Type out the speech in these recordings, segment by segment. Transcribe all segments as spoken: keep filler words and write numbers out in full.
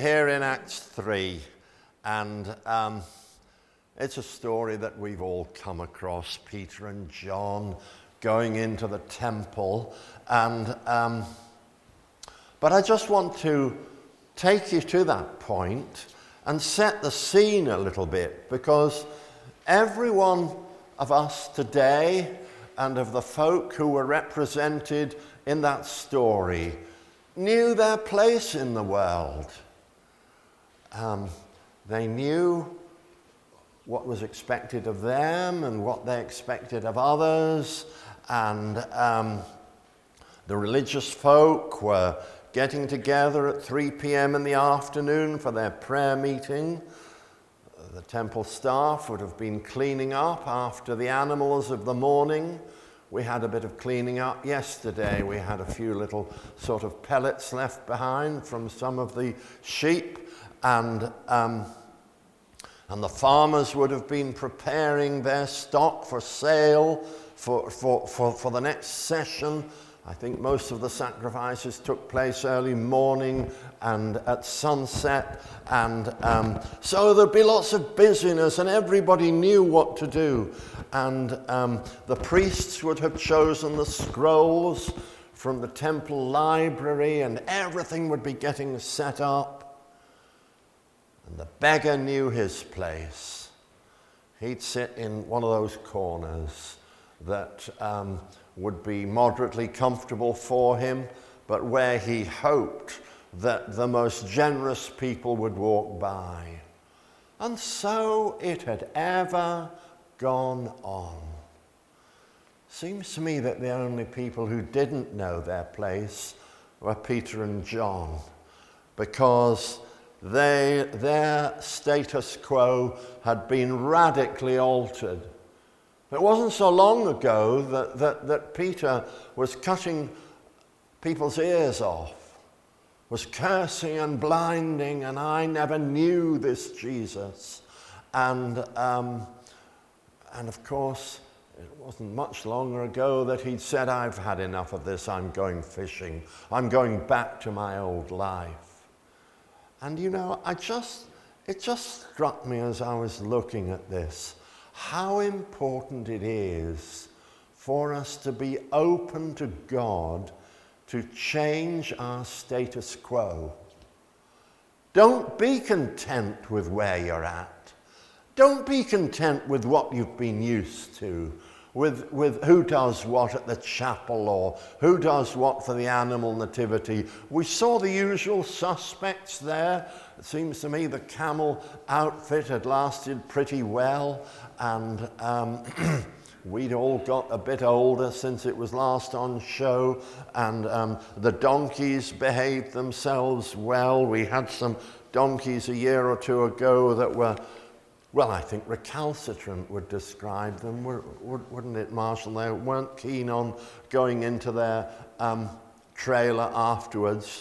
here in Acts three, and um, it's a story that we've all come across, Peter and John going into the temple, and um, but I just want to take you to that point and set the scene a little bit, because every one of us today and of the folk who were represented in that story knew their place in the world. Um, they knew what was expected of them and what they expected of others, and um, the religious folk were getting together at three p.m. in the afternoon for their prayer meeting. The temple staff would have been cleaning up after the animals of the morning. We had a bit of cleaning up yesterday. We had a few little sort of pellets left behind from some of the sheep, and um, and the farmers would have been preparing their stock for sale for, for, for, for the next session. I think most of the sacrifices took place early morning and at sunset, and um, so there'd be lots of busyness, and everybody knew what to do. And um, the priests would have chosen the scrolls from the temple library, and everything would be getting set up. And the beggar knew his place. He'd sit in one of those corners that um, would be moderately comfortable for him, but where he hoped that the most generous people would walk by. And so it had ever gone on. Seems to me that the only people who didn't know their place were Peter and John, because they, their status quo had been radically altered. It wasn't so long ago that, that, that Peter was cutting people's ears off, was cursing and blinding, and I never knew this Jesus. And, um, and of course, it wasn't much longer ago that he'd said, I've had enough of this, I'm going fishing, I'm going back to my old life. And you know, I just, it just struck me as I was looking at this, how important it is for us to be open to God to change our status quo. Don't be content with where you're at. Don't be content with what you've been used to, with, with who does what at the chapel or who does what for the animal nativity. We saw the usual suspects there. It seems to me the camel outfit had lasted pretty well, and um, we'd all got a bit older since it was last on show, and um, the donkeys behaved themselves well. We had some donkeys a year or two ago that were, well, I think recalcitrant would describe them, wouldn't it, Marshall? They weren't keen on going into their um, trailer afterwards.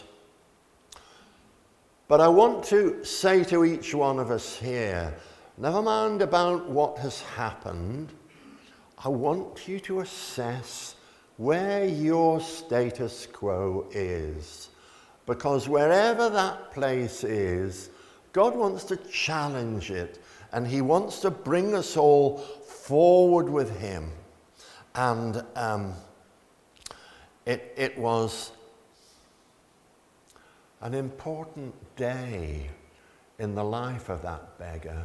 But I want to say to each one of us here, never mind about what has happened, I want you to assess where your status quo is. Because wherever that place is, God wants to challenge it, and he wants to bring us all forward with him. And um, it, it was an important day in the life of that beggar.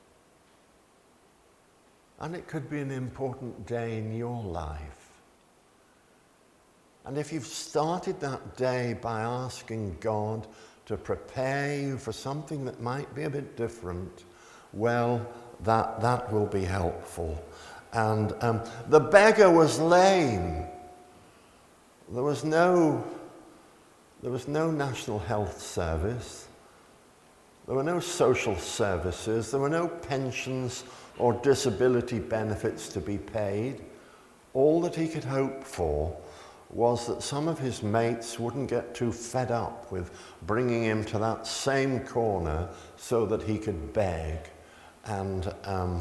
And it could be an important day in your life. And if you've started that day by asking God to prepare you for something that might be a bit different, well, that, that will be helpful. And um, the beggar was lame. There was no, there was no National Health Service. There were no social services. There were no pensions or disability benefits to be paid. All that he could hope for was that some of his mates wouldn't get too fed up with bringing him to that same corner so that he could beg. And um,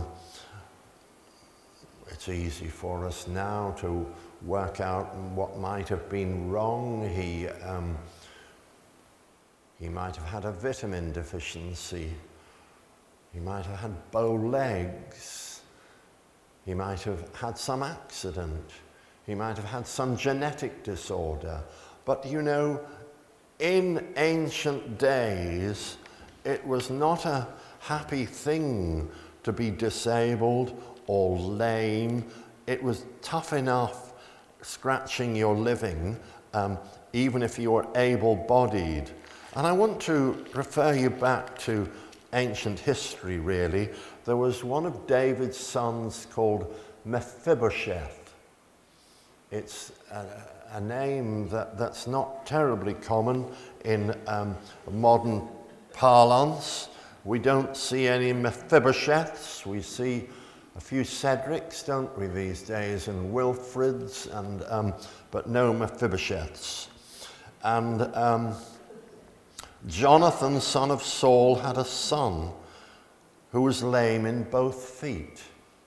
it's easy for us now to work out what might have been wrong. He um, He might have had a vitamin deficiency. He might have had bow legs. He might have had some accident. He might have had some genetic disorder. But you know, in ancient days, it was not a happy thing to be disabled or lame. It was tough enough scratching your living, um, even if you were able-bodied. And I want to refer you back to ancient history, really. There was one of David's sons called Mephibosheth. It's a, a name that, that's not terribly common in um, modern parlance. We don't see any Mephibosheths. We see a few Cedrics, don't we, these days, and Wilfrids, and um, but no Mephibosheths. And um, Jonathan, son of Saul, had a son who was lame in both feet.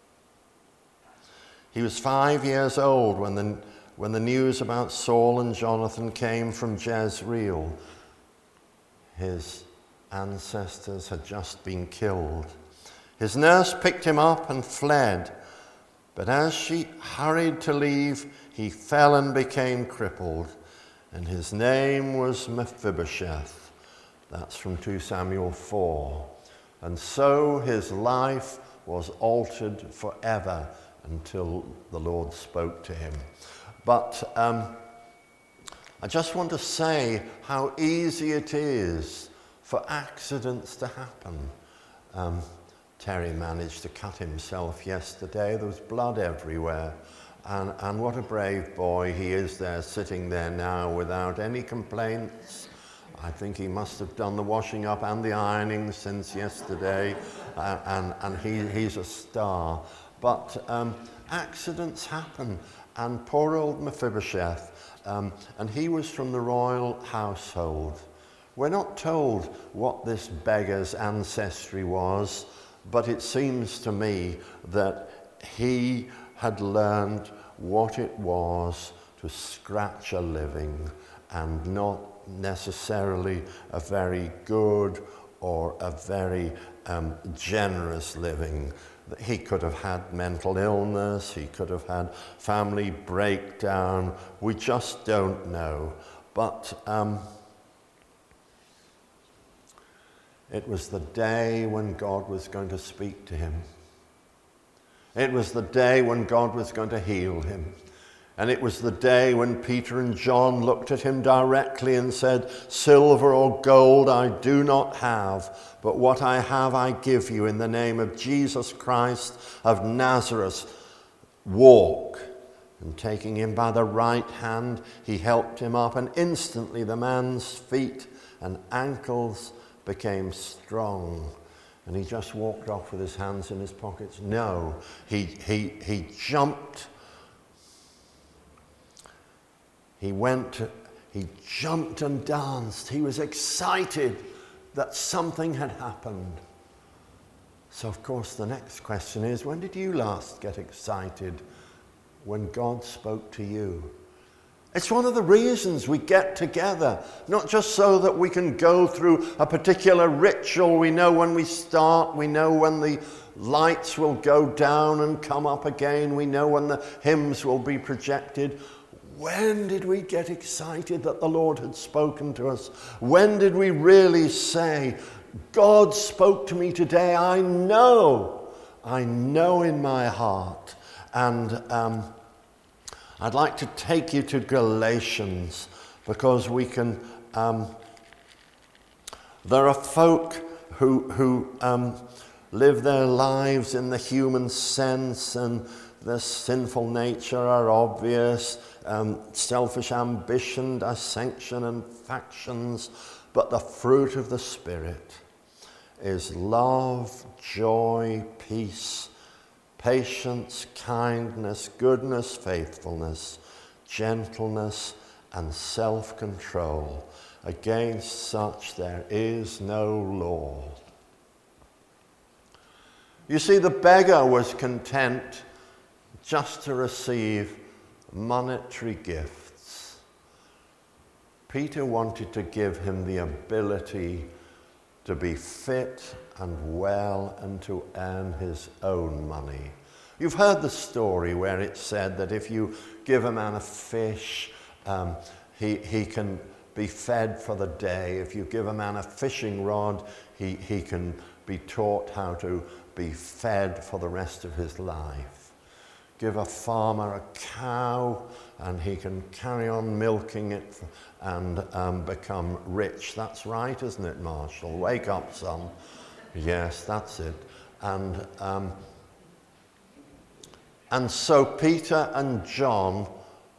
He was five years old when the, when the news about Saul and Jonathan came from Jezreel. His ancestors had just been killed. His nurse picked him up and fled, but as she hurried to leave, he fell and became crippled, and his name was Mephibosheth. That's from Second Samuel four. And so his life was altered forever until the Lord spoke to him. But um, I just want to say how easy it is for accidents to happen. Um, Terry managed to cut himself yesterday. There was blood everywhere. And, and what a brave boy he is there, sitting there now without any complaints. I think he must have done the washing up and the ironing since yesterday, uh, and, and he, he's a star. But um, accidents happen, and poor old Mephibosheth, um, and he was from the royal household. We're not told what this beggar's ancestry was, but it seems to me that he had learned what it was to scratch a living, and not necessarily a very good or a very um, generous living. He could have had mental illness, he could have had family breakdown, we just don't know. But um, it was the day when God was going to speak to him. It was the day when God was going to heal him. And it was the day when Peter and John looked at him directly and said, "Silver or gold I do not have, but what I have I give you in the name of Jesus Christ of Nazareth. Walk." And taking him by the right hand, he helped him up, and instantly the man's feet and ankles became strong. And he just walked off with his hands in his pockets. No, he, he, he jumped. He went, he jumped and danced. He was excited that something had happened. So, of course, the next question is, when did you last get excited when God spoke to you? It's one of the reasons we get together, not just so that we can go through a particular ritual. We know when we start, we know when the lights will go down and come up again, we know when the hymns will be projected. When did we get excited that the Lord had spoken to us? When did we really say, God spoke to me today? I know, I know in my heart. And um, I'd like to take you to Galatians, because we can, um, there are folk who, who um, live their lives in the human sense, and their sinful nature are obvious. Um, selfish ambition, dissension and factions, but the fruit of the Spirit is love, joy, peace, patience, kindness, goodness, faithfulness, gentleness, and self-control. Against such there is no law. You see, the beggar was content just to receive monetary gifts. Peter wanted to give him the ability to be fit and well and to earn his own money. You've heard the story where it's said that if you give a man a fish, um, he, he can be fed for the day. If you give a man a fishing rod, he, he can be taught how to be fed for the rest of his life. Give a farmer a cow and he can carry on milking it and um, become rich. That's right, isn't it, Marshall? Wake up, son. Yes, that's it. And um, and so Peter and John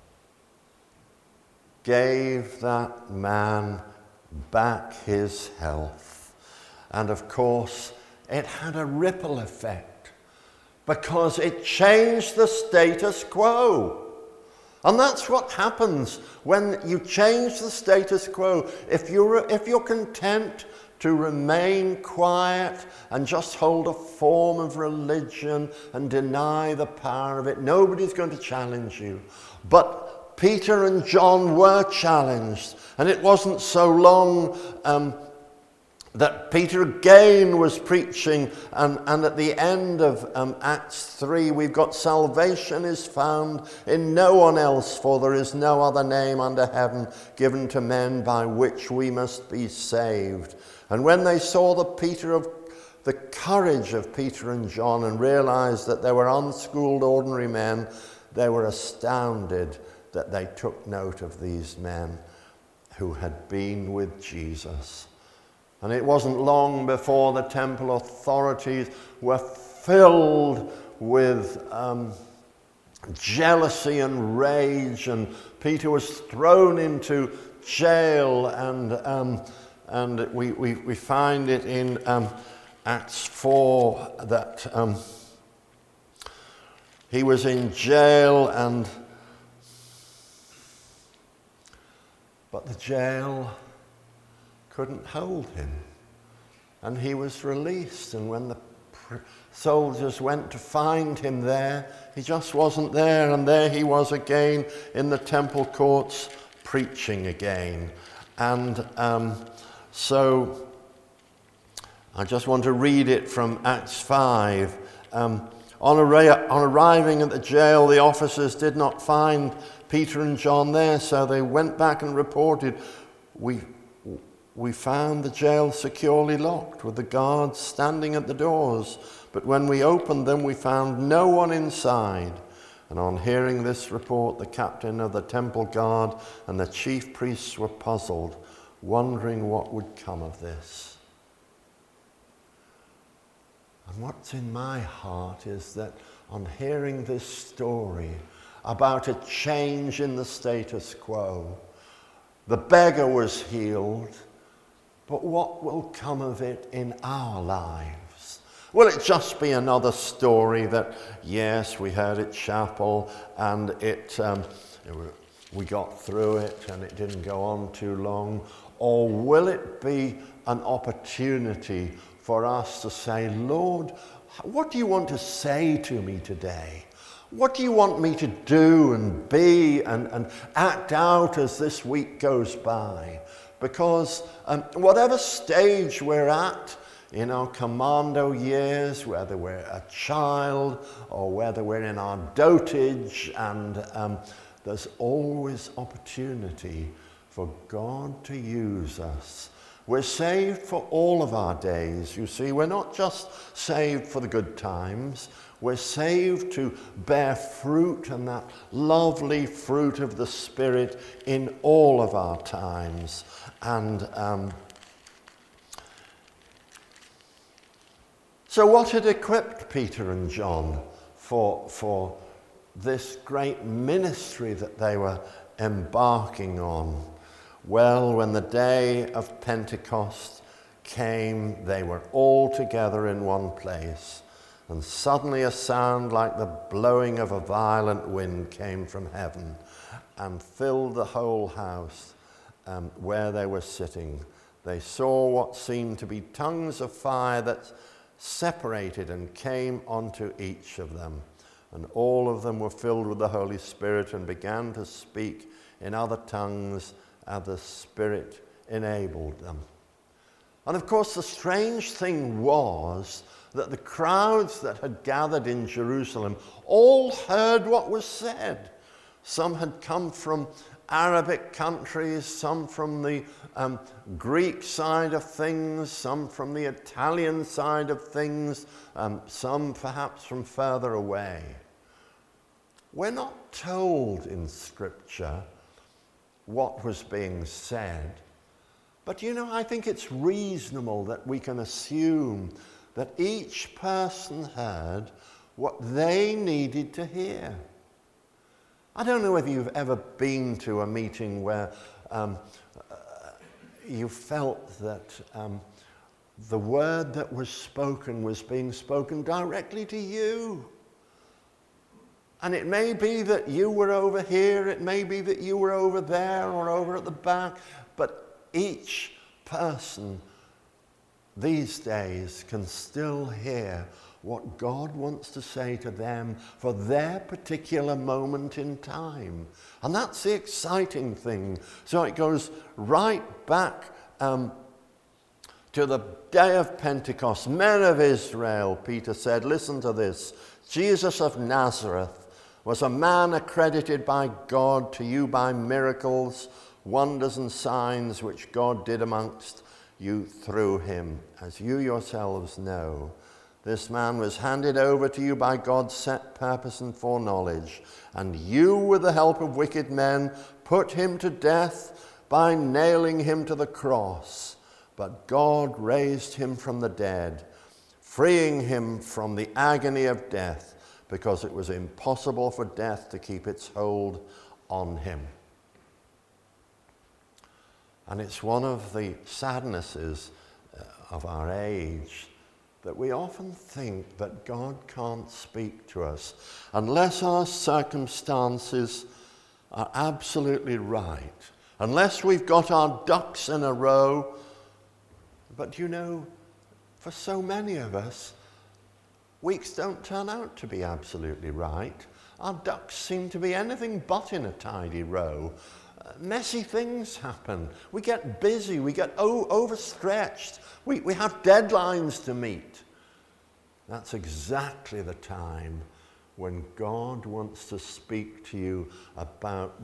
gave that man back his health. And of course, it had a ripple effect because it changed the status quo. And that's what happens when you change the status quo. If you're, if you're content to remain quiet and just hold a form of religion and deny the power of it, nobody's going to challenge you. But Peter and John were challenged, and it wasn't so long um, that Peter again was preaching, and, and at the end of um, Acts three, we've got salvation is found in no one else, for there is no other name under heaven given to men by which we must be saved. And when they saw the Peter of the courage of Peter and John and realized that they were unschooled ordinary men, they were astounded that they took note of these men who had been with Jesus. And it wasn't long before the temple authorities were filled with um, jealousy and rage, and Peter was thrown into jail, and um, and we, we, we find it in um, Acts four that um, he was in jail, and but the jail couldn't hold him, and he was released. And when the pr- soldiers went to find him there, he just wasn't there, and there he was again in the temple courts preaching again. And um, so I just want to read it from Acts five. Um, on, ar- on arriving at the jail, the officers did not find Peter and John there, so they went back and reported, we We found the jail securely locked with the guards standing at the doors. But when we opened them, we found no one inside. And on hearing this report, the captain of the temple guard and the chief priests were puzzled, wondering what would come of this. And what's in my heart is that on hearing this story about a change in the status quo, the beggar was healed. But what will come of it in our lives? Will it just be another story that, yes, we heard at chapel and it, um, we got through it and it didn't go on too long? Or will it be an opportunity for us to say, Lord, what do you want to say to me today? What do you want me to do and be and, and act out as this week goes by? Because um, whatever stage we're at in our commando years, whether we're a child or whether we're in our dotage, and um, there's always opportunity for God to use us. We're saved for all of our days. You see, we're not just saved for the good times. We're saved to bear fruit, and that lovely fruit of the Spirit in all of our times. And um, so what had equipped Peter and John for, for this great ministry that they were embarking on? Well, when the day of Pentecost came, they were all together in one place. And suddenly a sound like the blowing of a violent wind came from heaven and filled the whole house um, where they were sitting. They saw what seemed to be tongues of fire that separated and came onto each of them. And all of them were filled with the Holy Spirit and began to speak in other tongues and the Spirit enabled them. And of course, the strange thing was that the crowds that had gathered in Jerusalem all heard what was said. Some had come from Arabic countries, some from the um, Greek side of things, some from the Italian side of things, um, some perhaps from further away. We're not told in Scripture what was being said, but you know, I think it's reasonable that we can assume that each person heard what they needed to hear. I don't know whether you've ever been to a meeting where um, uh, you felt that um, the word that was spoken was being spoken directly to you. And it may be that you were over here, it may be that you were over there or over at the back, but each person these days can still hear what God wants to say to them for their particular moment in time. And that's the exciting thing. So it goes right back um, to the day of Pentecost. Men of Israel, Peter said, listen to this. Jesus of Nazareth was a man accredited by God to you by miracles, wonders and signs which God did amongst you through him, as you yourselves know. This man was handed over to you by God's set purpose and foreknowledge, and you, with the help of wicked men, put him to death by nailing him to the cross. But God raised him from the dead, freeing him from the agony of death, because it was impossible for death to keep its hold on him. And it's one of the sadnesses of our age that we often think that God can't speak to us unless our circumstances are absolutely right, unless we've got our ducks in a row. But you know, for so many of us, weeks don't turn out to be absolutely right. Our ducks seem to be anything but in a tidy row. Uh, messy things happen. We get busy. We get o- overstretched. We, we have deadlines to meet. That's exactly the time when God wants to speak to you about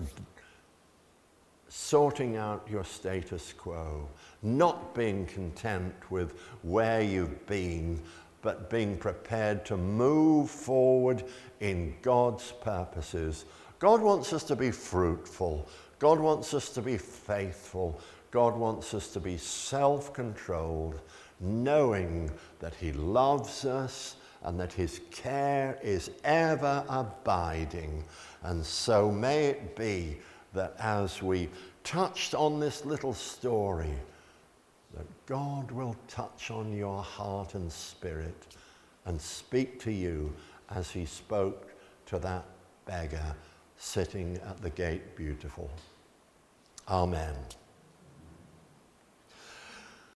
sorting out your status quo, not being content with where you've been, but being prepared to move forward in God's purposes. God wants us to be fruitful. God wants us to be faithful. God wants us to be self-controlled, knowing that he loves us and that his care is ever abiding. And so may it be that as we touched on this little story, that God will touch on your heart and spirit and speak to you as he spoke to that beggar sitting at the gate beautiful. Amen.